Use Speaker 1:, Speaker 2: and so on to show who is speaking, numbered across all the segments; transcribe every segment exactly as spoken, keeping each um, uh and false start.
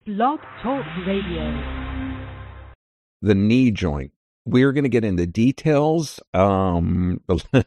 Speaker 1: Blog Talk Radio.
Speaker 2: The knee joint. We're going to get into details um,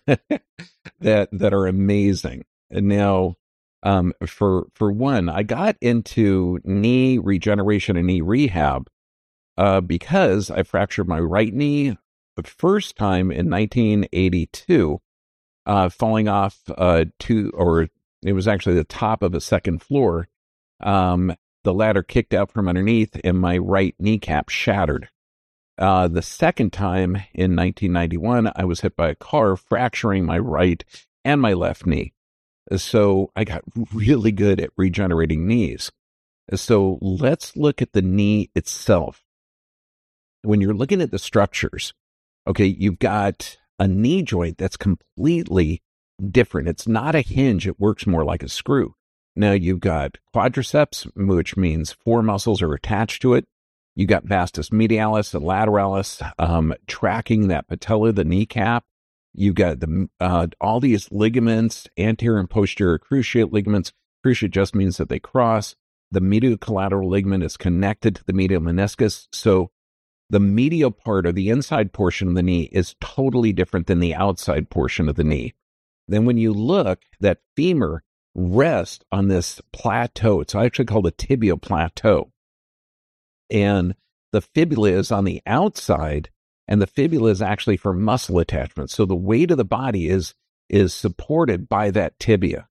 Speaker 2: that that are amazing. And now, um, for for one, I got into knee regeneration and knee rehab uh, because I fractured my right knee the first time in nineteen eighty-two, uh, falling off uh, two, or it was actually the top of a second floor. Um, the ladder kicked out from underneath, and my right kneecap shattered. Uh, the second time in nineteen ninety-one, I was hit by a car, fracturing my right and my left knee. So I got really good at regenerating knees. So let's look at the knee itself. When you're looking at the structures, okay, you've got a knee joint that's completely different. It's not a hinge. It works more like a screw. Now you've got quadriceps, which means four muscles are attached to it. You got vastus medialis and lateralis um, tracking that patella, the kneecap. You got the uh, all these ligaments, anterior and posterior cruciate ligaments. Cruciate just means that they cross. The medial collateral ligament is connected to the medial meniscus. So the medial part, or the inside portion of the knee, is totally different than the outside portion of the knee. Then when you look, that femur rests on this plateau. It's actually called a tibial plateau. And the fibula is on the outside, and the fibula is actually for muscle attachment. So the weight of the body is, is supported by that tibia.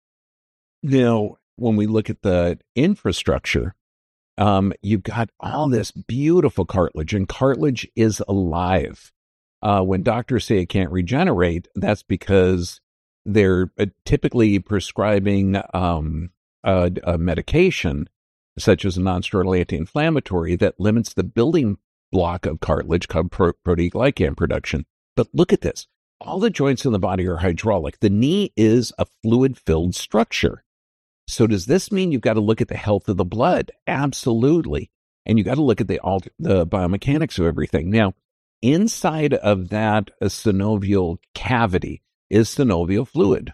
Speaker 2: Now, when we look at the infrastructure, um, you've got all this beautiful cartilage, and cartilage is alive. Uh, when doctors say it can't regenerate, that's because they're typically prescribing um, a, a medication such as a non-steroidal anti-inflammatory that limits the building block of cartilage called pro- proteoglycan production. But look at this. All the joints in the body are hydraulic. The knee is a fluid-filled structure. So does this mean you've got to look at the health of the blood? Absolutely. And you've got to look at the, alt- the biomechanics of everything. Now, inside of that uh, synovial cavity is synovial fluid.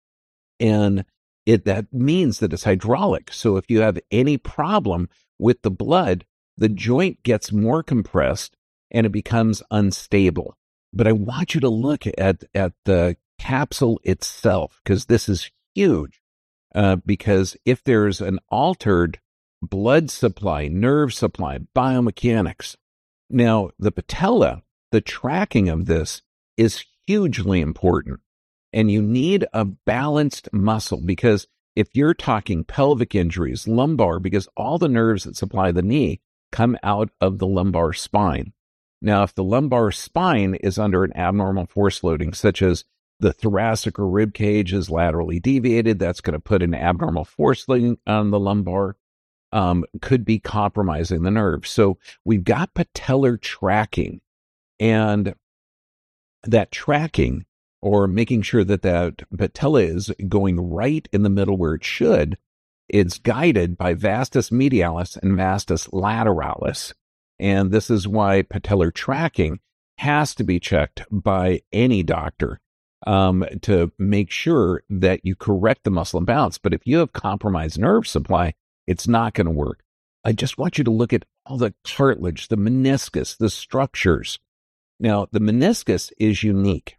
Speaker 2: And It, that means that it's hydraulic. So if you have any problem with the blood, the joint gets more compressed and it becomes unstable. But I want you to look at, at the capsule itself, because this is huge. Uh, because if there's an altered blood supply, nerve supply, biomechanics, now the patella, the tracking of this is hugely important. And you need a balanced muscle, because if you're talking pelvic injuries, lumbar, because all the nerves that supply the knee come out of the lumbar spine. Now, if the lumbar spine is under an abnormal force loading, such as the thoracic or rib cage is laterally deviated, that's going to put an abnormal force loading on the lumbar, um, could be compromising the nerve. So we've got patellar tracking, and that tracking, or making sure that that patella is going right in the middle where it should, it's guided by vastus medialis and vastus lateralis. And this is why patellar tracking has to be checked by any doctor um, to make sure that you correct the muscle imbalance. But if you have compromised nerve supply, it's not going to work. I just want you to look at all the cartilage, the meniscus, the structures. Now, the meniscus is unique.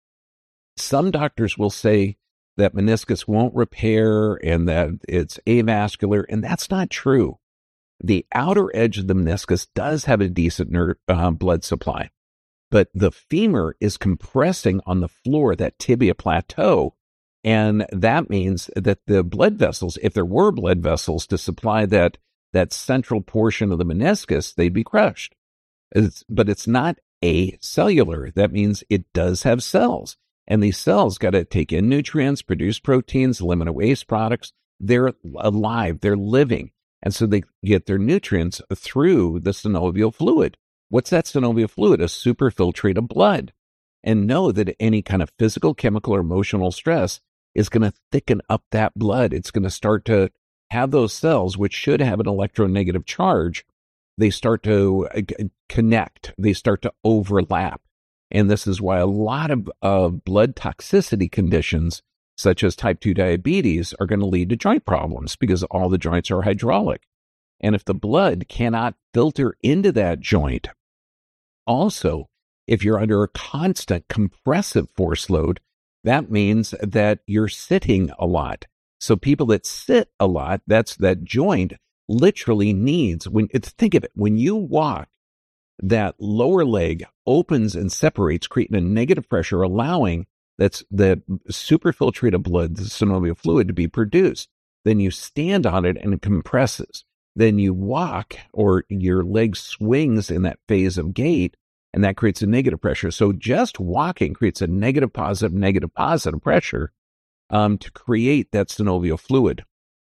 Speaker 2: Some doctors will say that meniscus won't repair and that it's avascular, and that's not true. The outer edge of the meniscus does have a decent nerve, uh, blood supply, but the femur is compressing on the floor, that tibia plateau, and that means that the blood vessels, if there were blood vessels to supply that, that central portion of the meniscus, they'd be crushed. It's, but it's not acellular. That means it does have cells. And these cells got to take in nutrients, produce proteins, eliminate waste products. They're alive. They're living. And so they get their nutrients through the synovial fluid. What's that synovial fluid? A superfiltrate of blood. And know that any kind of physical, chemical, or emotional stress is going to thicken up that blood. It's going to start to have those cells, which should have an electronegative charge, they start to connect. They start to overlap. And this is why a lot of, of blood toxicity conditions, such as type two diabetes, are going to lead to joint problems, because all the joints are hydraulic. And if the blood cannot filter into that joint, also, if you're under a constant compressive force load, that means that you're sitting a lot. So people that sit a lot, that's that joint literally needs, when it's, think of it, when you walk, that lower leg opens and separates, creating a negative pressure, allowing that's the superfiltrated blood, the synovial fluid, to be produced. Then you stand on it and it compresses. Then you walk, or your leg swings in that phase of gait, and that creates a negative pressure. So just walking creates a negative, positive, negative, positive pressure um, to create that synovial fluid.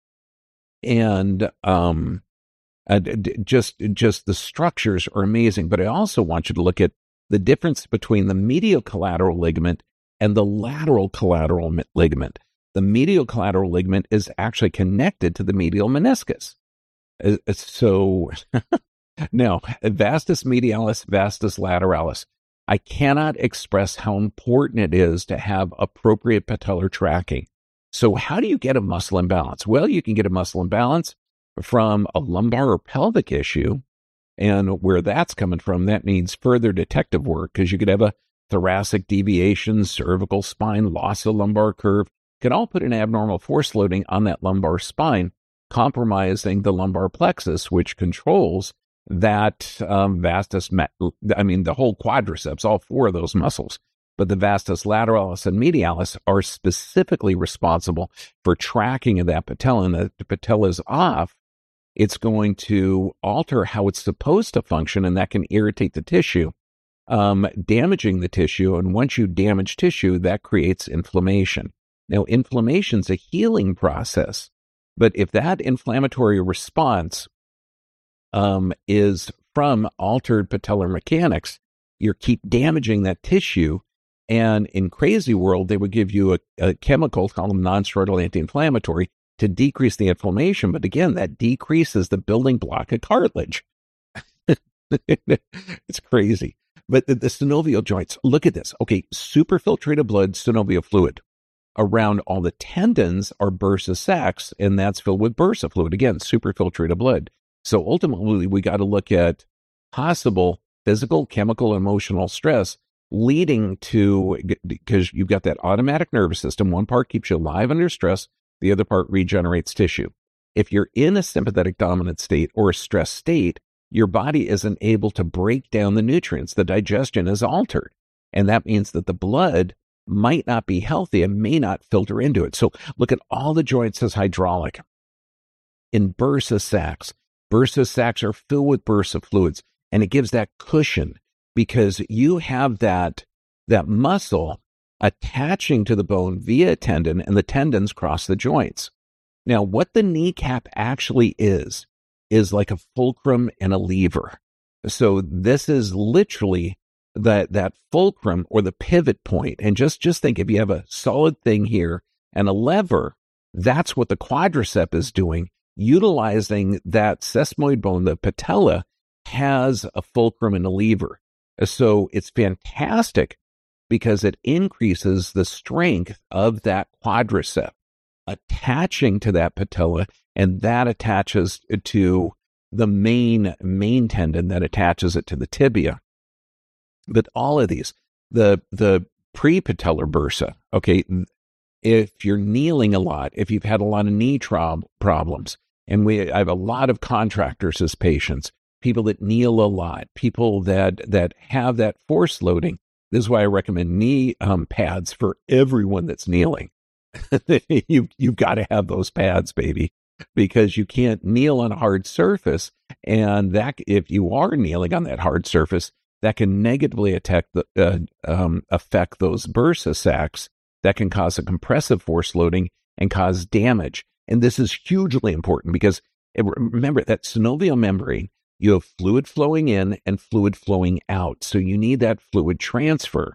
Speaker 2: And um, uh, just, just the structures are amazing. But I also want you to look at the difference between the medial collateral ligament and the lateral collateral ligament. The medial collateral ligament is actually connected to the medial meniscus. Uh, so now, vastus medialis, vastus lateralis. I cannot express how important it is to have appropriate patellar tracking. So how do you get a muscle imbalance? Well, you can get a muscle imbalance from a lumbar or pelvic issue. And where that's coming from, that needs further detective work, because you could have a thoracic deviation, cervical spine, loss of lumbar curve, can all put an abnormal force loading on that lumbar spine, compromising the lumbar plexus, which controls that um, vastus, I mean, the whole quadriceps, all four of those muscles. But the vastus lateralis and medialis are specifically responsible for tracking of that patella. And if the patella is off, it's going to alter how it's supposed to function, and that can irritate the tissue, um, damaging the tissue. And once you damage tissue, that creates inflammation. Now, inflammation is a healing process, but if that inflammatory response um, is from altered patellar mechanics, you keep damaging that tissue. And in crazy world, they would give you a, a chemical called a non-steroidal anti-inflammatory to decrease the inflammation. But again, that decreases the building block of cartilage. It's crazy. But the, the synovial joints, look at this. Okay, superfiltrated blood, synovial fluid. Around all the tendons are bursa sacs, and that's filled with bursa fluid. Again, superfiltrated blood. So ultimately, we got to look at possible physical, chemical, emotional stress leading to, because you've got that automatic nervous system. One part keeps you alive under stress. The other part regenerates tissue. If you're in a sympathetic dominant state or a stress state, your body isn't able to break down the nutrients. The digestion is altered. And that means that the blood might not be healthy and may not filter into it. So look at all the joints as hydraulic. In bursa sacs, bursa sacs are filled with bursa fluids, and it gives that cushion because you have that, that muscle attaching to the bone via a tendon, and the tendons cross the joints. Now, what the kneecap actually is, is like a fulcrum and a lever. So this is literally that that fulcrum or the pivot point. And just, just think, if you have a solid thing here and a lever, that's what the quadricep is doing, utilizing that sesamoid bone. The patella has a fulcrum and a lever. So it's fantastic because it increases the strength of that quadricep attaching to that patella, and that attaches to the main, main tendon that attaches it to the tibia. But all of these, the the pre-patellar bursa, okay, if you're kneeling a lot, if you've had a lot of knee trob- problems, and we I have a lot of contractors as patients, people that kneel a lot, people that that have that force loading. This is why I recommend knee um, pads for everyone that's kneeling. you, you've got to have those pads, baby, because you can't kneel on a hard surface. And that, if you are kneeling on that hard surface, that can negatively attack the, uh, um, affect those bursa sacs. That can cause a compressive force loading and cause damage. And this is hugely important because it, remember that synovial membrane, you have fluid flowing in and fluid flowing out. So you need that fluid transfer.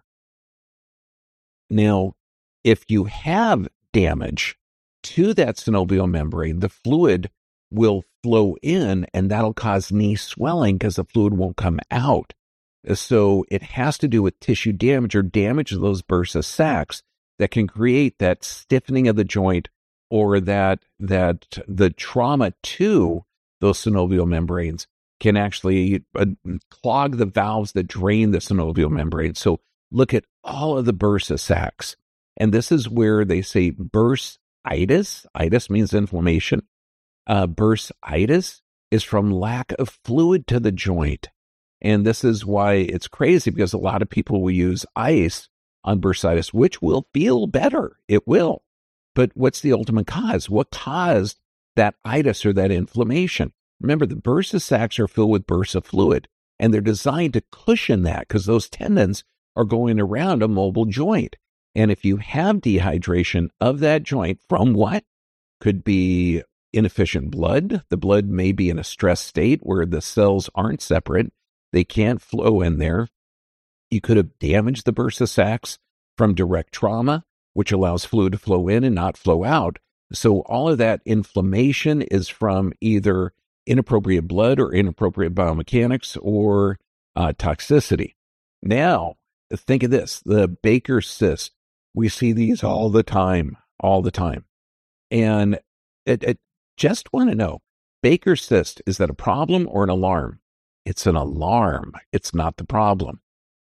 Speaker 2: Now, if you have damage to that synovial membrane, the fluid will flow in, and that'll cause knee swelling because the fluid won't come out. So it has to do with tissue damage or damage of those bursa sacs that can create that stiffening of the joint, or that that the trauma to those synovial membranes, can actually uh, clog the valves that drain the synovial membrane. So look at all of the bursa sacs. And this is where they say bursitis. Itis means inflammation. Uh, bursitis is from lack of fluid to the joint. And this is why it's crazy, because a lot of people will use ice on bursitis, which will feel better. It will. But what's the ultimate cause? What caused that itis or that inflammation? Remember, the bursa sacs are filled with bursa fluid, and they're designed to cushion that because those tendons are going around a mobile joint. And if you have dehydration of that joint from what? Could be inefficient blood. The blood may be in a stress state where the cells aren't separate. They can't flow in there. You could have damaged the bursa sacs from direct trauma, which allows fluid to flow in and not flow out. So all of that inflammation is from either inappropriate blood or inappropriate biomechanics or uh, toxicity. Now, think of this, the Baker's cyst. We see these all the time, all the time. And it, it just want to know, Baker's cyst, is that a problem or an alarm? It's an alarm. It's not the problem.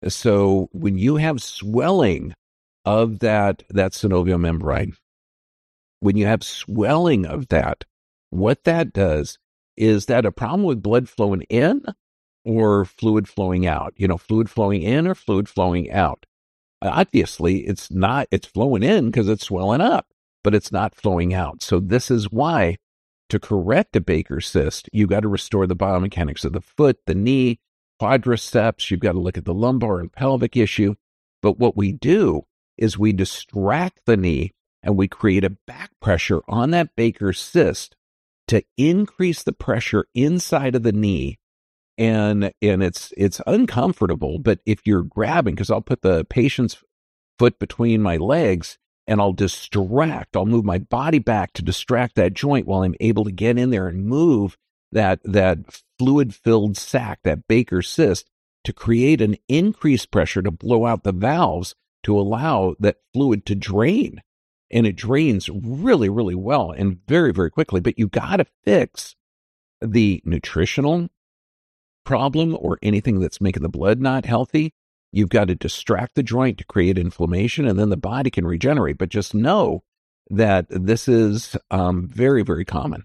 Speaker 2: So when you have swelling of that, that synovial membrane, when you have swelling of that, what that does is that a problem with blood flowing in or fluid flowing out? You know, fluid flowing in or fluid flowing out? Obviously, it's not, it's flowing in because it's swelling up, but it's not flowing out. So this is why, to correct a Baker's cyst, you got to restore the biomechanics of the foot, the knee, quadriceps. You've got to look at the lumbar and pelvic issue. But what we do is we distract the knee and we create a back pressure on that Baker's cyst to increase the pressure inside of the knee. And and it's it's uncomfortable, but if you're grabbing, because I'll put the patient's foot between my legs and I'll distract, I'll move my body back to distract that joint while I'm able to get in there and move that, that fluid-filled sac, that Baker's cyst, to create an increased pressure to blow out the valves to allow that fluid to drain. And it drains really, really well and very, very quickly. But you got to fix the nutritional problem or anything that's making the blood not healthy. You've got to distract the joint to create inflammation, and then the body can regenerate. But just know that this is um, very, very common.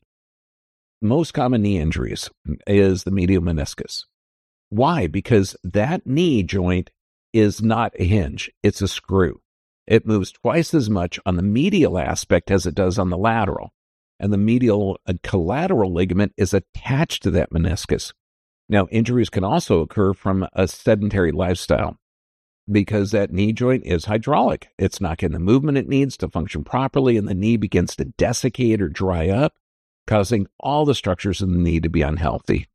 Speaker 2: Most common knee injuries is the medial meniscus. Why? Because that knee joint is not a hinge. It's a screw. It moves twice as much on the medial aspect as it does on the lateral. And the medial uh, collateral ligament is attached to that meniscus. Now, injuries can also occur from a sedentary lifestyle because that knee joint is hydraulic. It's not getting the movement it needs to function properly, and the knee begins to desiccate or dry up, causing all the structures in the knee to be unhealthy.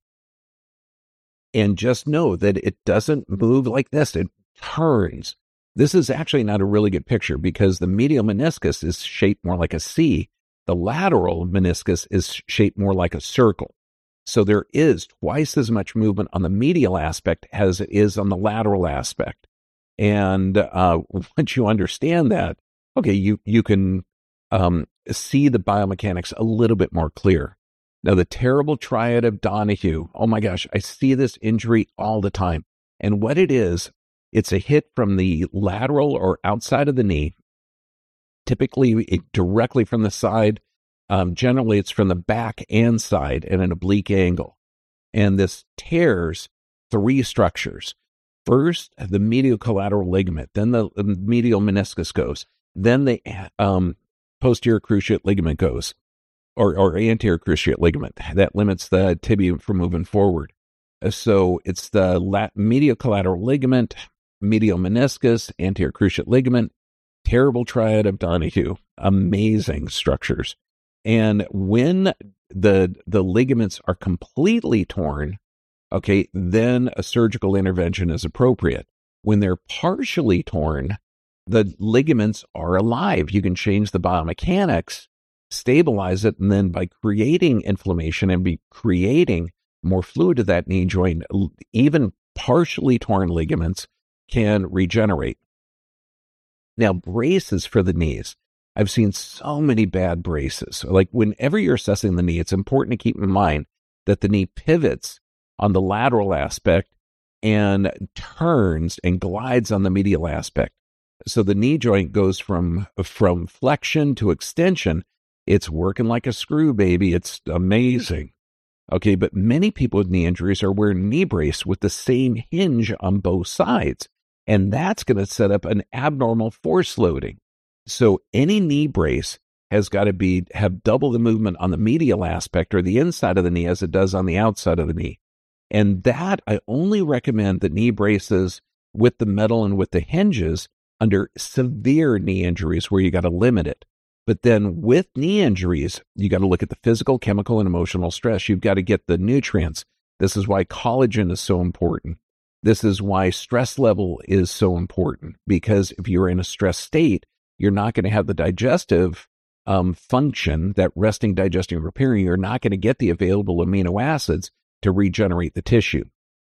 Speaker 2: And just know that it doesn't move like this. It turns. This is actually not a really good picture because the medial meniscus is shaped more like a C. The lateral meniscus is shaped more like a circle. So there is twice as much movement on the medial aspect as it is on the lateral aspect. And uh, once you understand that, okay, you, you can um, see the biomechanics a little bit more clear. Now, the terrible triad of Donahue, oh my gosh, I see this injury all the time. And what it is, it's a hit from the lateral or outside of the knee, typically it, directly from the side. Um, generally, it's from the back and side at an oblique angle. And this tears three structures. First, the medial collateral ligament, then the medial meniscus goes, then the um, posterior cruciate ligament goes, or, or anterior cruciate ligament. That limits the tibia from moving forward. So it's the lat- medial collateral ligament, medial meniscus, anterior cruciate ligament, terrible triad of Donahue, amazing structures. And when the the ligaments are completely torn, okay, then a surgical intervention is appropriate. When they're partially torn, the ligaments are alive. You can change the biomechanics, stabilize it, and then by creating inflammation and be creating more fluid to that knee joint, even partially torn ligaments can regenerate. Now, braces for the knees. I've seen so many bad braces. Like whenever you're assessing the knee, it's important to keep in mind that the knee pivots on the lateral aspect and turns and glides on the medial aspect. So the knee joint goes from, from flexion to extension. It's working like a screw, baby. It's amazing. Okay, but many people with knee injuries are wearing a knee brace with the same hinge on both sides, and that's going to set up an abnormal force loading. So any knee brace has got to be have double the movement on the medial aspect or the inside of the knee as it does on the outside of the knee. And that, I only recommend the knee braces with the metal and with the hinges under severe knee injuries where you got to limit it. But then with knee injuries, you got to look at the physical, chemical, and emotional stress. You've got to get the nutrients. This is why collagen is so important. This is why stress level is so important, because if you're in a stress state, you're not going to have the digestive um, function, that resting, digesting, repairing. You're not going to get the available amino acids to regenerate the tissue.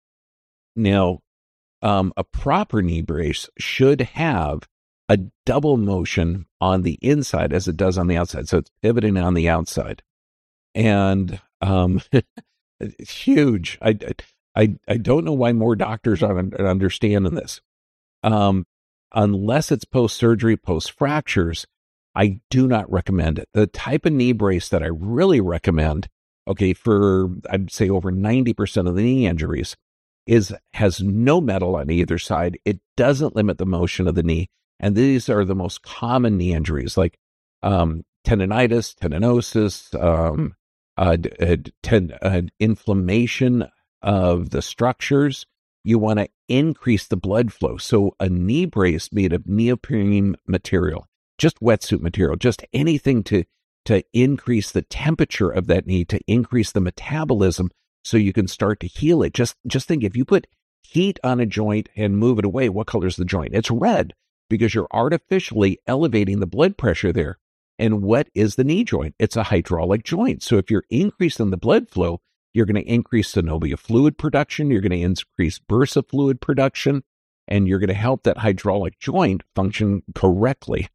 Speaker 2: Now, um, a proper knee brace should have a double motion on the inside as it does on the outside. So it's pivoting on the outside. And um, it's huge. I, I, I don't know why more doctors aren't understanding this. Um, unless it's post-surgery, post-fractures, I do not recommend it. The type of knee brace that I really recommend, okay, for I'd say over ninety percent of the knee injuries, is has no metal on either side. It doesn't limit the motion of the knee. And these are the most common knee injuries, like um, tendonitis, tendinosis, um, uh, uh, ten, uh, inflammation of the structures. You want to increase the blood flow. So a knee brace made of neoprene material, just wetsuit material, just anything to, to increase the temperature of that knee, to increase the metabolism so you can start to heal it. Just, just think, if you put heat on a joint and move it away, what color is the joint? It's red, because you're artificially elevating the blood pressure there. And what is the knee joint? It's a hydraulic joint. So if you're increasing the blood flow, you're going to increase synovial fluid production, you're going to increase bursa fluid production, and you're going to help that hydraulic joint function correctly.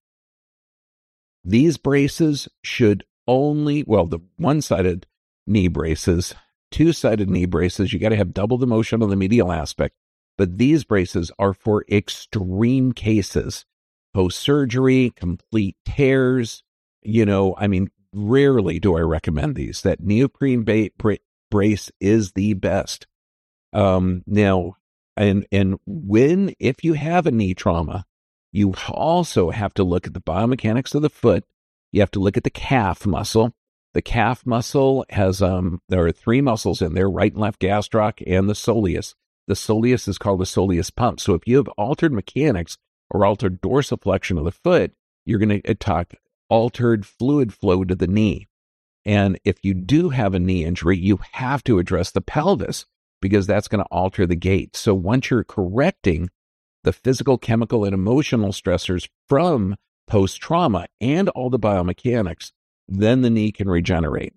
Speaker 2: These braces should only, well, the one-sided knee braces, two-sided knee braces, you got to have double the motion on the medial aspect. But these braces are for extreme cases, post-surgery, complete tears. You know, I mean, rarely do I recommend these. That neoprene ba- bra- brace is the best. Um, now, and and when, if you have a knee trauma, you also have to look at the biomechanics of the foot. You have to look at the calf muscle. The calf muscle has, um, there are three muscles in there, right and left gastroc and the soleus. The soleus is called the soleus pump. So if you have altered mechanics or altered dorsiflexion of the foot, you're going to talk altered fluid flow to the knee. And if you do have a knee injury, you have to address the pelvis, because that's going to alter the gait. So once you're correcting the physical, chemical, and emotional stressors from post-trauma and all the biomechanics, then the knee can regenerate.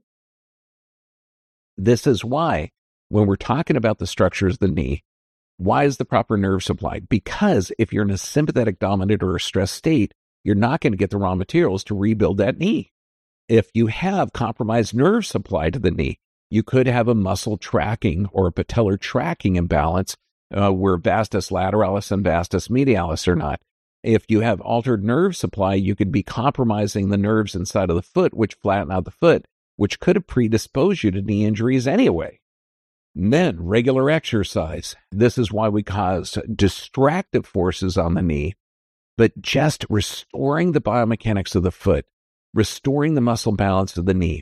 Speaker 2: This is why, when we're talking about the structures of the knee, why is the proper nerve supply? Because if you're in a sympathetic dominant or a stress state, you're not going to get the raw materials to rebuild that knee. If you have compromised nerve supply to the knee, you could have a muscle tracking or a patellar tracking imbalance uh, where vastus lateralis and vastus medialis are not. If you have altered nerve supply, you could be compromising the nerves inside of the foot, which flatten out the foot, which could have predisposed you to knee injuries anyway. And then regular exercise. This is why we cause distractive forces on the knee, but just restoring the biomechanics of the foot, restoring the muscle balance of the knee,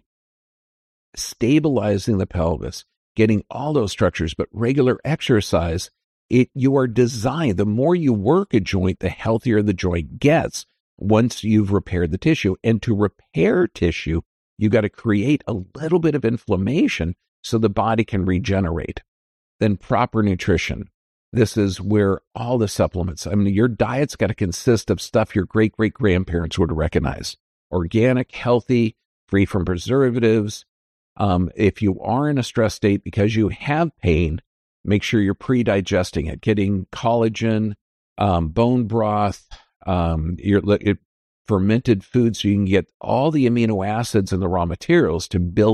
Speaker 2: stabilizing the pelvis, getting all those structures, but regular exercise, it you are designed, the more you work a joint, the healthier the joint gets once you've repaired the tissue. And to repair tissue, you got to create a little bit of inflammation so the body can regenerate. Then proper nutrition. This is where all the supplements, I mean, your diet's got to consist of stuff your great-great-grandparents would recognize. Organic, healthy, free from preservatives. Um, if you are in a stress state because you have pain, make sure you're pre-digesting it, getting collagen, um, bone broth, um, your it, fermented food, so you can get all the amino acids and the raw materials to build it.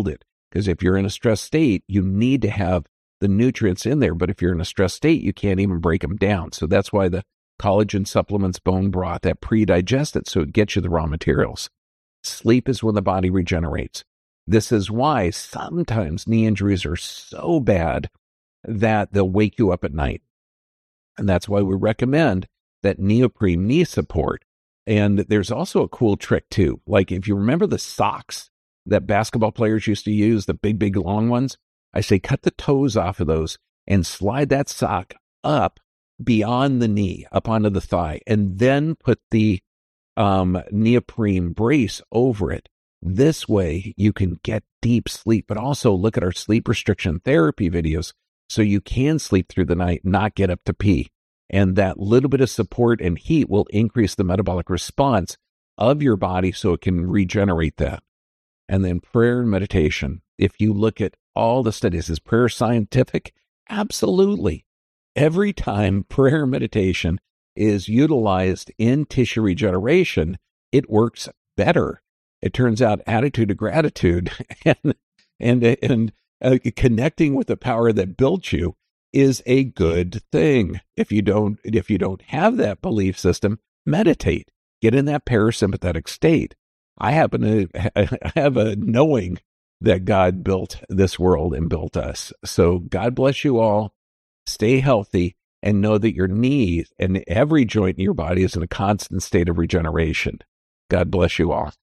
Speaker 2: because if you're in a stressed state, you need to have the nutrients in there. But if you're in a stressed state, you can't even break them down. So that's why the collagen supplements, bone broth, that pre-digest it so it gets you the raw materials. Sleep is when the body regenerates. This is why sometimes knee injuries are so bad that they'll wake you up at night. And that's why we recommend that neoprene knee support. And there's also a cool trick too. Like if you remember the socks that basketball players used to use, the big, big long ones, I say cut the toes off of those and slide that sock up beyond the knee, up onto the thigh, and then put the um, neoprene brace over it. This way you can get deep sleep, but also look at our sleep restriction therapy videos so you can sleep through the night, not get up to pee. And that little bit of support and heat will increase the metabolic response of your body so it can regenerate that. And then prayer and meditation. If you look at all the studies, is prayer scientific? Absolutely. Every time prayer and meditation is utilized in tissue regeneration, it works better. It turns out attitude of gratitude and and and uh, connecting with the power that built you is a good thing. If you don't if you don't have that belief system, meditate. Get in that parasympathetic state. I happen to have a knowing that God built this world and built us. So God bless you all. Stay healthy and know that your knee and every joint in your body is in a constant state of regeneration. God bless you all.